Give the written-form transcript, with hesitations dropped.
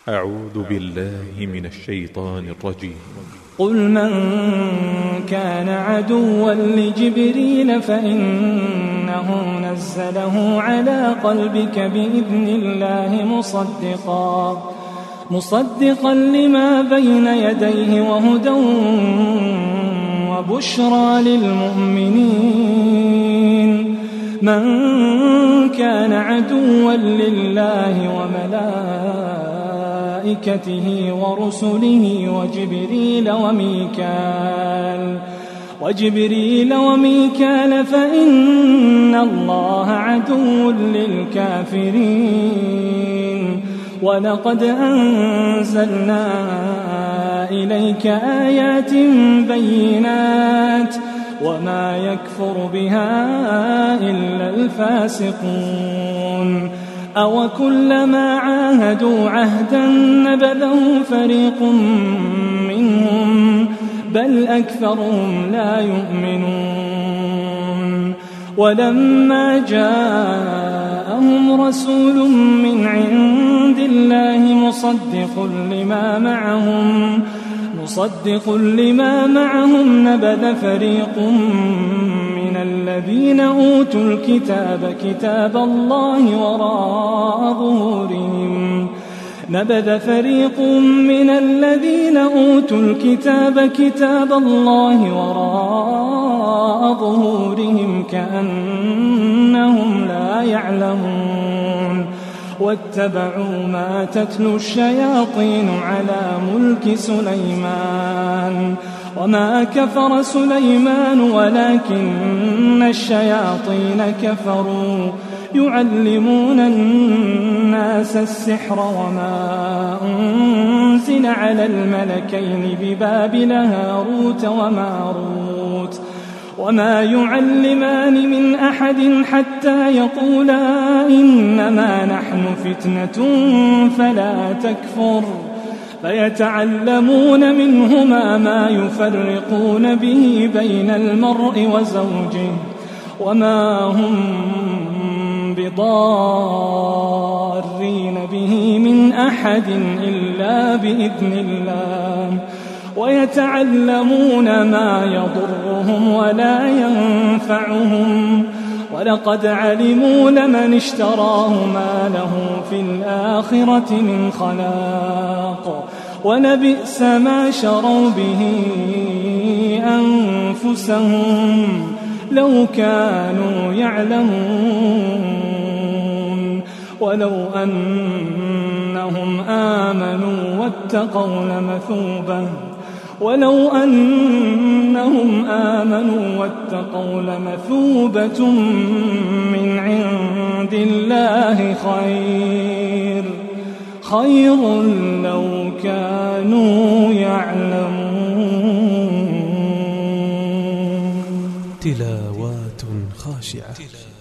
أعوذ بالله من الشيطان الرجيم. قل من كان عدوا لجبريل فإنه نزله على قلبك بإذن الله مصدقا لما بين يديه وهدى وبشرى للمؤمنين. من كان عدوا لله وملائكته ورسله وجبريل وميكال فإن الله عدو للكافرين. ولقد أنزلنا إليك آيات بينات وما يكفر بها إلا الفاسقون. أوكلما عاهدوا عهدا نبذه فريق منهم بل أكثرهم لا يؤمنون. ولما جاءهم رسول من عند الله مصدق لما معهم نبذ فريق من الذين أوتوا الكتاب كتاب الله وراء ظهورهم كأنهم لا يعلمون. واتبعوا ما تتلو الشياطين على ملك سليمان وما كفر سليمان ولكن الشياطين كفروا يعلمون الناس السحر وما أنزل على الملكين ببابل هاروت وماروت وما يعلمان من أحد حتى يقولا إنما نحن فتنة فلا تكفر. فيتعلمون منهما ما يفرقون به بين المرء وزوجه وما هم بضارين به من أحد إلا بإذن الله. ويتعلمون ما يضرهم ولا ينفعهم ولقد علموا لمن اشتراه ما له في الآخرة من خلاق ولبئس ما شروا به أنفسهم لو كانوا يعلمون. ولو أنهم آمنوا واتقوا لمثوبة من عند الله خير لو كانوا يعلمون. تلاوات خاشعة.